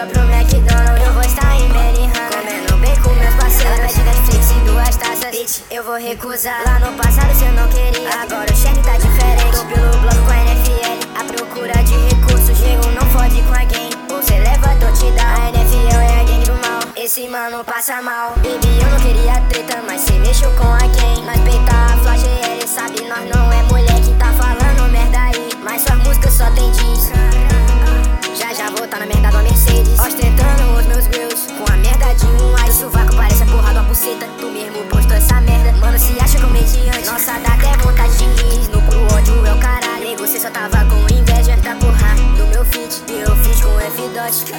ela pro McDonald's. Eu vou estar em Bellingham, comendo bem com meus parceiros. Ela pede Netflix e 2 taças, bitch, eu vou recusar. Lá no passado cê não queria, agora o cheque tá diferente. Tô pelo bloco com a NFL, à procura de recursos. Chego, não fode com alguém, você leva, tô te dá. A NFL é a gangue do mal, esse mano passa mal. Baby, eu não queria treta, mas cê mexeu com alguém. Nós peita a flagela, sabe, nós não é mulher que tá falando merda aí. Mas sua música só tem diz. Já vou tá na merda de uma Mercedes, ostentando os meus grills com a merda de um ice. O sovaco parece a porra de uma buceta, tu mesmo postou essa merda. Mano, se acha comediante, nossa, dá até vontade de rir. No pro ódio é o caralho, nego, cê só tava com inveja da porra do meu feat, e eu fiz com F-Dot.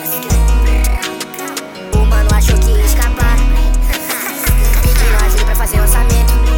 O mano achou que ia escapar, pedindo ajuda pra fazer orçamento.